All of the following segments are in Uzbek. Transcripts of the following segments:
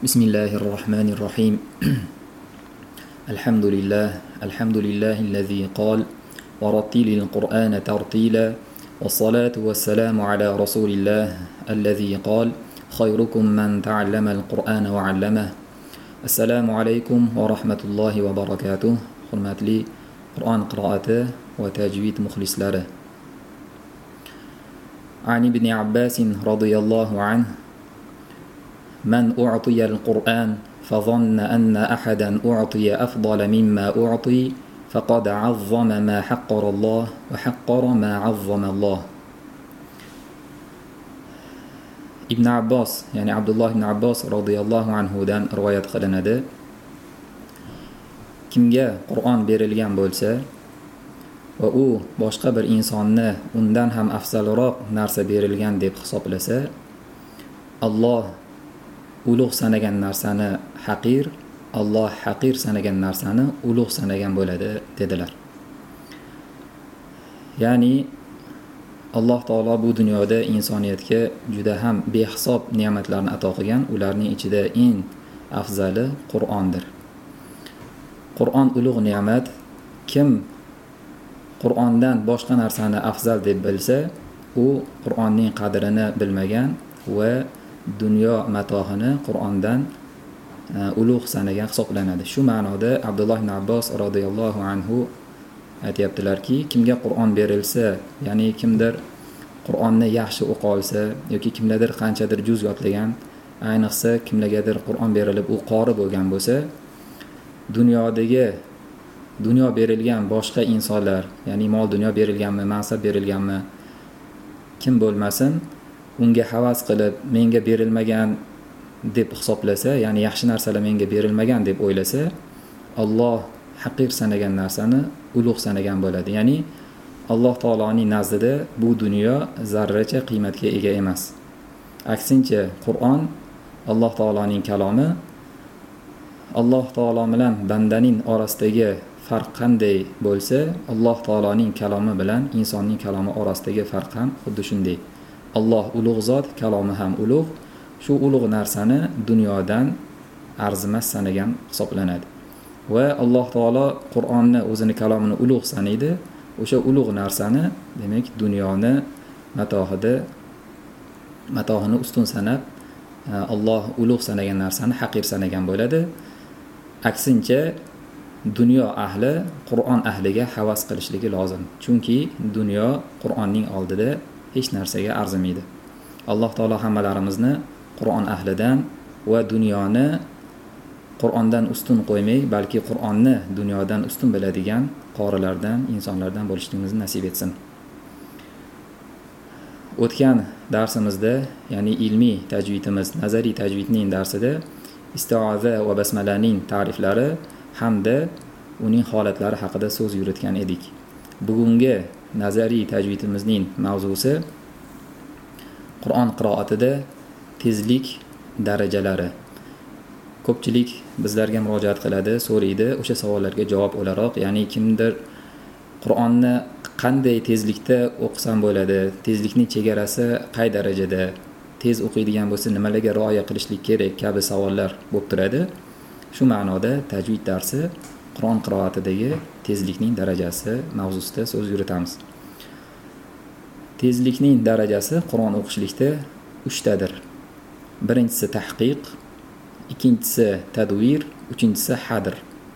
بسم الله الرحمن الرحيم. الحمد لله الذي قال ورتل القرآن ترتيلا والصلاة والسلام على رسول الله الذي قال خيركم من تعلم القرآن وعلمه. السلام عليكم ورحمة الله وبركاته. حرمتلي قرآن قراءته وتجويد مخلص لره. عن ابن عباس رضي الله عنه: من أعطي القرآن فظن أن أحدا أعطي أفضل مما أعطي فقد عظم ما حقر الله وحقر ما عظم الله. Ibn Abbos, ya'ni Abdullah ibn Abbos radhiyallohu anhudan rivoyat qilinadi. Kimga Qur'on berilgan bo'lsa va u boshqa bir insonni undan ham afzalroq narsa berilgan deb hisoblasa, Alloh ulug' sanagan narsani haqir, Alloh haqir sanagan narsani ulug' sanagan bo'ladi dedilar. Ya'ni Alloh taolo bu dunyoda insoniyatga juda ham behisob ne'matlarni ato qilgan, ularning ichida eng afzali Qur'ondir. Qur'on ulug' ne'mat. Kim Qur'ondan boshqa narsani afzal deb bilsa, u Qur'onning qadrini bilmagan va dunyo matohini Qur'ondan ulug' sanagan hisoblanadi. Shu ma'noda Abdullah ibn Abbos radhiyallohu anhu aytayaptilarki, kimga Qur'on berilsa, ya'ni kimdir Qur'onni yaxshi o'qiy olsa yoki kimlardir qanchadir juz yodlagan, ayniqsa kimlargadir Qur'on berilib u qori bo'lgan bo'lsa, dunyo berilgan boshqa insonlar, ya'ni mol dunyo berilganmi, mansab berilganmi, kim bo'lmasin, unga havas qilib menga berilmagan deb hisoblasa, ya'ni yaxshi narsalar menga berilmagan deb o'ylasa, Alloh haqir sanagan narsani ulug' sanagan bo'ladi. Ya'ni Alloh taoloning nazdida bu dunyo zarracha qiymatga ega emas. Aksincha, Qur'on Alloh taoloning kalomi. Alloh taolo bilan bandaning orasidagi farq qanday bo'lsa, Alloh taoloning kalomi bilan insonning kalomi orasidagi farq ham xuddi shunday. Alloh ulug' zot, kalomi ham ulug'. Shu ulug' narsani dunyodan arzimas sanagan hisoblanadi. Va Alloh taolo Qur'onni o'zini kalomini ulug' sanaydi. O'sha ulug' narsani, demak, dunyoni matohini ustun sanab, Alloh ulug' sanagan narsani haqir sanagan bo'ladi. Aksincha, dunyo ahli Qur'on ahliga havas qilishligi lozim. Chunki dunyo Qur'onning oldida hech narsaga arzimaydi. Alloh taolo hammalarimizni Qur'on ahlidan va dunyoni Qur'ondan ustun qo'ymay, balki Qur'onni dunyodan ustun biladigan qorilardan, insonlardan bo'lishimizni nasib etsin. O'tgan darsimizda, ya'ni ilmiy tajvidimiz, nazariy tajvidning darsida isti'oza va basmalaning ta'riflari hamda uning holatlari haqida so'z yuritgan edik. Bugungi nazariy tajvidimizning mavzusi Qur'on qiroatida tezlik darajalari. Ko'pchilik bizlarga murojaat qiladi, so'raydi, o'sha savollarga javob o'laroq, ya'ni kimdir Qur'onni qanday tezlikda o'qisam bo'ladi, tezlikning chegarasi qay darajada, tez o'qiydigan bo'lsa nimalarga rioya qilishlik kerak kabi savollar bo'lib turadi. Shu ma'noda tajvid darsi Qur'on qiroatidagi tezlikning darajasi mavzusida so'z yuritamiz. Tezlikning darajasi Qur'on o'qishlikda 3 tadir. Birinchisi tahqiq, ikkinchisi tadvir, uchinchisi hadr.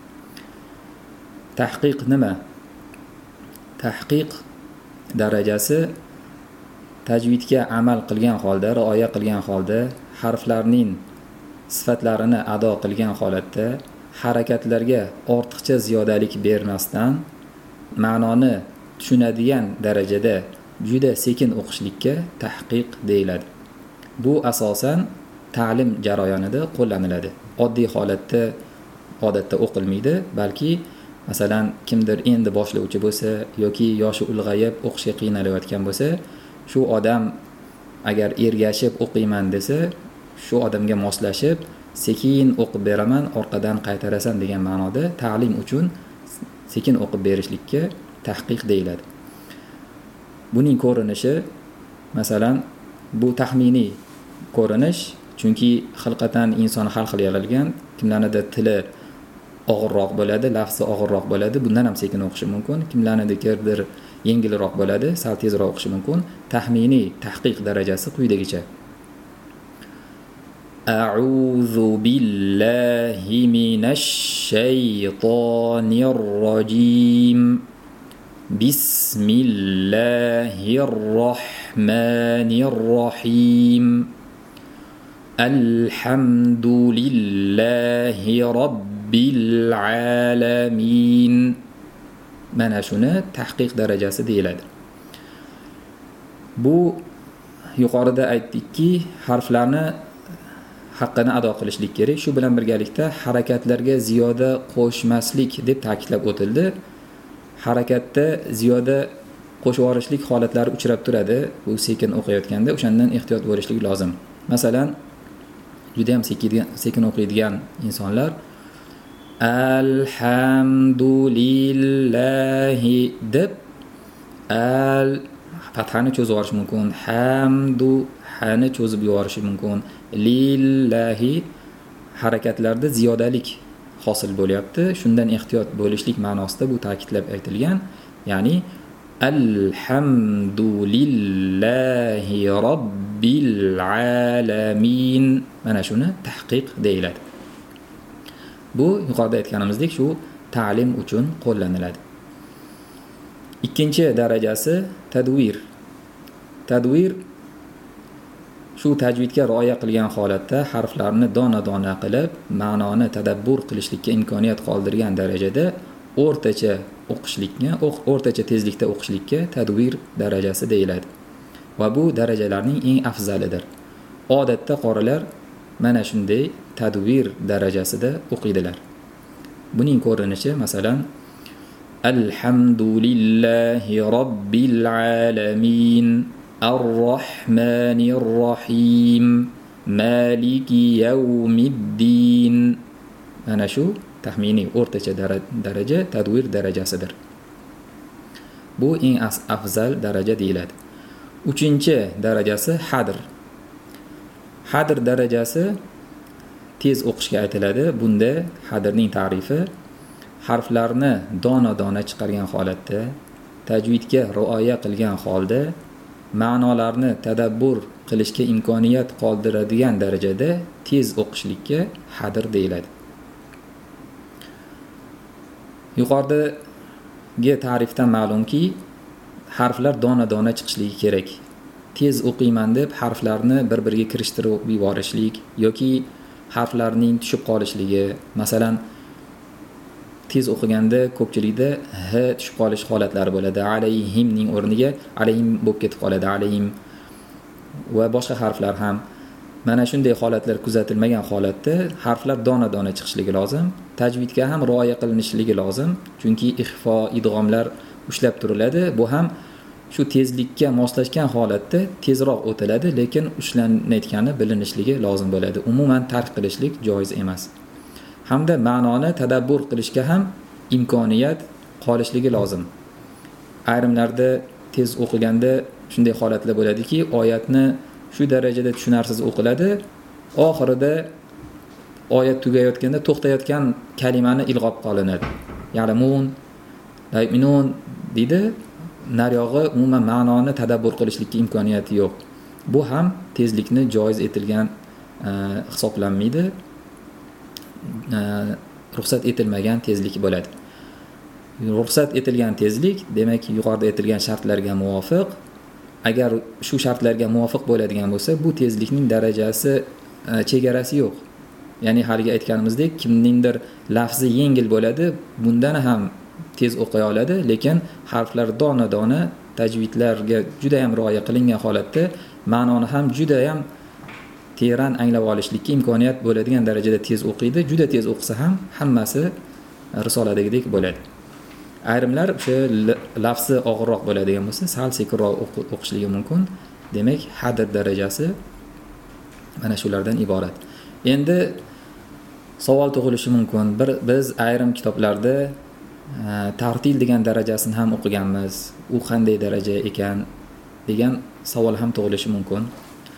Tahqiq nima? Tahqiq darajasi tajvidga amal qilgan holda, rioya qilgan holda, harflarning sifatlarini ado qilgan holatda, harakatlarga ortiqcha ziyodalik bermasdan, ma'noni tushunadigan darajada juda sekin o'qishlikka tahqiq deyiladi. Bu asosan ta'lim jarayonida qo'llaniladi. Oddiy holatda odatda o'qilmaydi, balki masalan kimdir endi boshlovchi bo'lsa yoki yoshi ulg'ayib o'qishga qiynalayotgan bo'lsa, shu odam agar ergashib o'qiyman desa, shu odamga moslashib sekin o'qib beraman, orqadan qaytarasan degan ma'noda ta'lim uchun sekin o'qib berishlikka tahqiq deyiladi. Buning ko'rinishi, masalan, bu taxminiy ko'rinish chunki xilqatan inson har xil yaralgan. Kimlarnida tili og'irroq bo'ladi, lafzi og'irroq bo'ladi, bundan ham sekin o'qishi mumkin. Kimlarnikidir yengilroq bo'ladi, sal tezroq o'qishi mumkin. Taxminiy tahqiq darajasi quyidagicha: A'udhu billahi minash shaytonir rojim. Bismillahirrahmanirrahim. Alhamdulillahi robbil alamin. Mana shuni tahqiq darajasi deyiladi. Bu yuqorida aytdikki, harflarni haqqini ado qilishlik kerak. Shu bilan birgalikda harakatlarga ziyoda qo'shmaslik deb ta'kidlab o'tildi. Harakatda ziyoda qo'shib yuborishlik holatlari uchrab turadi. Bu sekin o'qiyotganda o'shandan ehtiyot bo'lishlik lozim. Masalan, juda ham sekin o'qiydigan insonlar alhamdulillahi deb fathani cho'zib yuborish mumkin. Hamdu hani cho'zib yuborish mumkin. Lillahi harakatlarda ziyodalik hosil bo'lyapti. Shundan ehtiyot bo'lishlik ma'nosida bu ta'kidlab aytilgan. Ya'ni alhamdulillahi robbil alamin. Mana shuni tahqiq deyiladi. Bu yuqorida aytganimizdek shu ta'lim uchun qo'llaniladi. Ikkinchi darajasi tadvir. Tadvir shu tajvidga rioya qilgan holatda harflarni dona-dona qilib, ma'noni tadabbur qilishlikka imkoniyat qoldirgan darajada o'rtacha o'qishlikka, o'rtacha tezlikda o'qishlikka tadvir darajasi deyiladi. Va bu darajalarning eng afzalidir. Odatda qorilar mana shunday tadvir darajasida o'qiydilar. Buning ko'rinishi masalan Alhamdulillahi robbil alamin. Ar-Rahmanir Rahim. Maliki yawmiddin. Mana shu taxminiy o'rtacha daraja tadvir darajasidir. Bu eng afzal daraja deyiladi. Uchinchi darajasi hadr. Hadr darajasi tez o'qishga aytiladi. Bunda hadrning ta'rifi harflarni dona-dona chiqargan holatda, tajvidga rioya qilgan holda, ma'nolarni tadabbur qilishga imkoniyat qoldiradigan darajada tez o'qishlikka hadr deyiladi. Yuqoridagi ta'rifdan ma'lumki, harflar dona-dona chiqishligi kerak. Tez o'qiyman deb harflarni bir-biriga kirishtirib yuborishlik yoki harflarning tushib qolishligi, masalan, tez o'qiganda ko'pchilikda h tushib qolish holatlari bo'ladi. Alayhimning o'rniga alayhim bo'lib ketib qoladi. Alayhim va boshqa harflar ham mana shunday holatlar kuzatilmagan holatda harflar dona-dona chiqishligi lozim. Tajvidga ham rioya qilinishligi lozim, chunki ixfo, idg'omlar ushlab turiladi. Bu ham shu tezlikka moslashgan holatda tezroq o'tiladi, lekin ushlanayotgani bilinishligi lozim bo'ladi. Umuman tark qilishlik joiz emas. Hamda ma'noni tadabbur qilishga ham imkoniyat qolishligi lozim. Ayrimlarda tez o'qiganda shunday holatlar bo'ladiki, oyatni shu darajada tushunarsiz o'qiladi, oxirida oyat tugayotganda to'xtayotgan kalimani ilg'ob qolinadi. Ya'lamun, la yu'minun deydi, nariyog'i umuman ma'noni tadabbur qilishlikka imkoniyati yo'q. Bu ham tezlikni joiz etilgan hisoblanmaydi. Ruxsat etilmagan tezlik bo'ladi. Ruxsat etilgan tezlik, demak, yuqorida aytilgan shartlarga muvofiq. Agar shu shartlarga muvofiq bo'ladigan bo'lsa, bu tezlikning darajasi, chegarasi yo'q. Ya'ni haliga aytganimizdek, kimningdir lafzi yengil bo'ladi, bundan ham tez o'qiy oladi, lekin harflar dona-dona tajvidlarga juda ham rioya qilingan holatda ma'noni ham juda ham teran anglab olishlikka imkoniyat bo'ladigan darajada tez o'qiydi. Juda tez o'qisa ham hammasi risoladagidek bo'ladi. Ayrimlar o'sha lafzi og'irroq bo'ladigan bo'lsa, sal sekinroq o'qishligi mumkin. Demak, hadr darajasi mana shulardan iborat. Endi savol tug'ilishi mumkin. Biz ayrim kitoblarda tartil degan darajasini ham o'qiganmiz. U qanday daraja ekan degan savol ham tug'ilishi mumkin.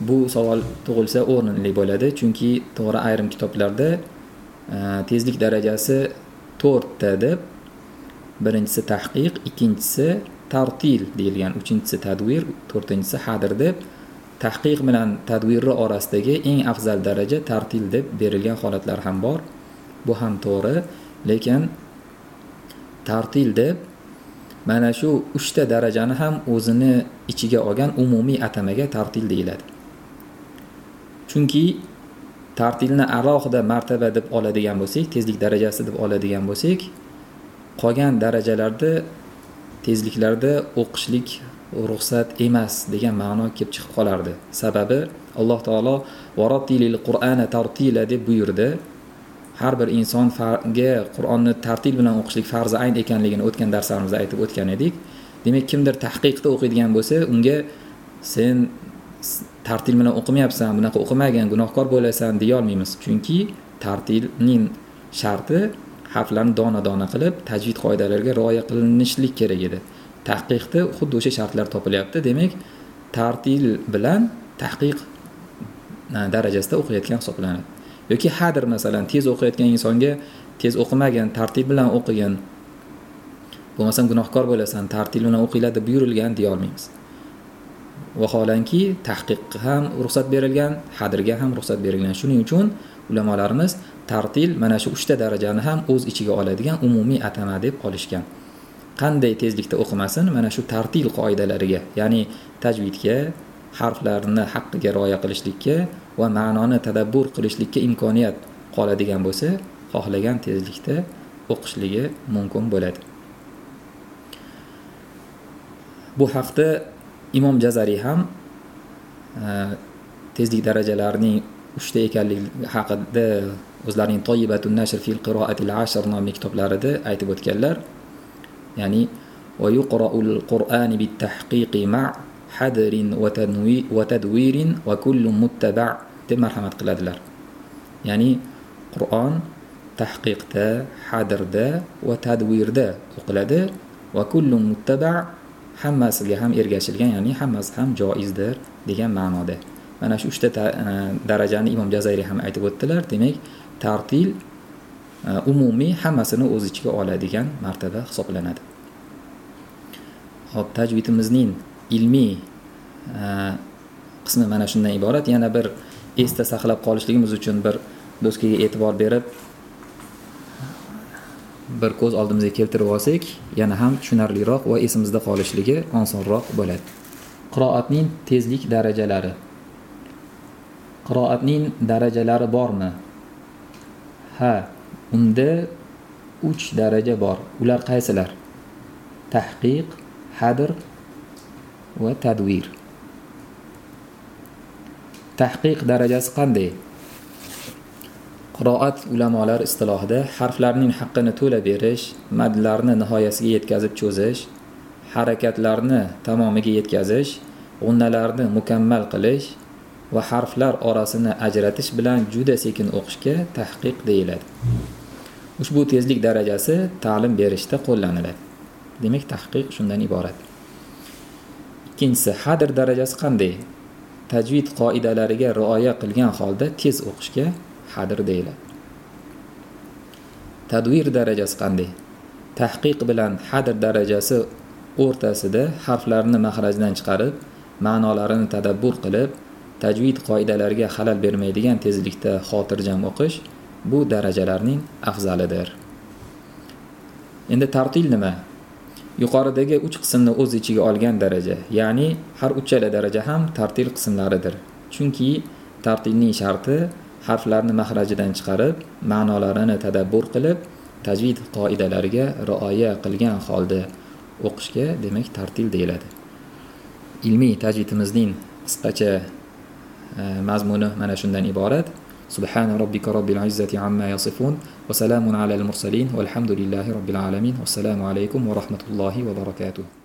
Bu savol tug'ilsa o'rinli bo'ladi, chunki to'g'ri ayrim kitoblarda tezlik darajasi 4 ta deb, birinchisi tahqiq, ikkinchisi tartil deyilgan, uchinchisi tadvir, to'rtinchisi hadr deb tahqiq bilan tadvirni orasidagi eng afzal daraja tartil deb berilgan holatlar ham bor. Bu ham to'g'ri, lekin tartil deb mana shu 3 ta darajani ham o'zini ichiga olgan umumiy atamaga tartil deyiladi. Chunki tartilni alohida martaba deb oladigan bo'lsak, tezlik darajasi deb oladigan bo'lsak, qolgan darajalarda tezliklarda o'qishlik ruxsat emas degan ma'no kelib chiqib qolardi. Sababi Alloh taolo varattilil Qur'ana tartila deb buyurdi. Har bir insonga Qur'onni tartil bilan o'qishlik farz ayn ekanligini o'tgan darslarimizda aytib o'tgan edik. Demak, kimdir tahqiqda o'qiydigan bo'lsa, unga sen tartil bilan o'qimayapsan, bunaqa o'qimagin, gunohkor bo'lasan deya olmaymiz. Chunki tartilning sharti harflarni dona-dona qilib, tajvid qoidalariga rioya qilinishlik kerak edi. Tahqiqda xuddi o'sha shartlar topilyapti. Demak, tartil bilan tahqiq darajasida o'qiyotgan hisoblanadi. Yoki hadr masalan, tez o'qiyotgan insonga tez o'qimagin, tartil bilan o'qigin, bo'lmasam gunohkor bo'lasan, tartil bilan o'qiladi buyurilgan deya olmaymiz. Vaholanki tahqiqqa ham ruxsat berilgan, hadrga ham ruxsat berilgan. Shuning uchun ulamolarimiz tartil mana shu 3 ta darajani ham o'z ichiga oladigan umumiy atama deb olishgan. Qanday tezlikda o'qimasin, mana shu tartil qoidalariga, ya'ni tajvidga, harflarni haqqiga rioya qilishlikka va ma'noni tadabbur qilishlikka imkoniyat qoladigan bo'lsa, xohlagan tezlikda o'qishligi mumkin bo'ladi. Bu haqda Imom Jazari ham tezlik darajalarining 3 ta ekanligi haqida o'zlarining Toyibatun Nashr fil Qira'atil Ashr nomli kitoblarida aytib o'tganlar. Ya'ni va yuqra'ul Qur'ani bit tahqiqi ma' hadrin wa tadwirin va kullu muttaba' deb marhamat qiladilar. Ya'ni Qur'on tahqiqda, hadrda va tadvirda o'qiladi va kullu muttaba' hammasiga ham ergashilgan, ya'ni hammasi ham joizdir degan ma'noda. Mana shu 3 ta darajani Imom Jazayri ham aytib o'tdilar. Demak, tartil umumiy hammasini o'z ichiga oladigan martaba hisoblanadi. Hop, tajvidimizning ilmiy qismi mana shundan iborat. Yana bir esda saqlab qolishligimiz uchun bir doskaga e'tibor berib, bir ko'z oldimizga keltirib olsak, yana ham tushunarliroq va esimizda qolishligi osonroq bo'ladi. Qiroatning tezlik darajalari. Qiroatning darajalari bormi? Ha, unda 3 daraja bor. Ular qaysilar? Tahqiq, hadr va tadvir. Tahqiq darajasi qanday? Qiroat ulamolar istilohida harflarning haqqini to'la berish, madlarni nihoyasiga yetkazib cho'zish, harakatlarni tamomiga yetkazish, g'unnalarni mukammal qilish va harflar orasini ajratish bilan juda sekin o'qishga tahqiq deyiladi. Ushbu tezlik darajasi ta'lim berishda qo'llaniladi. Demak, tahqiq shundan iborat. Ikkinchisi, hadr darajasi qanday? Tajvid qoidalariga rioya qilgan holda tez o'qishga hadr deyiladi. Tadvir darajasi qanday? Tahqiq bilan hadr darajasi o'rtasida harflarni maxrajdan chiqarib, ma'nolarini tadabbur qilib, tajvid qoidalariga xalal bermaydigan tezlikda xotirjam o'qish bu darajalarning afzalidir. Endi tartil nima? Yuqoridagi 3 qismni o'z ichiga olgan daraja, ya'ni har uchala daraja ham tartil qismlaridir. Chunki tartilning sharti harflarni maxrajidan chiqarib, ma'nolarini tadabbur qilib, tajvid qoidalariga rioya qilgan holda o'qishga, demak, tartil deyiladi. Ilmiy tajvidimizning qisqacha mazmuni mana shundan iborat. Subhana robbika robbil izzati amma yasifun va salamun alal mursalin valhamdulillahi robbil alamin. Assalomu alaykum va rahmatullohi va barakatuh.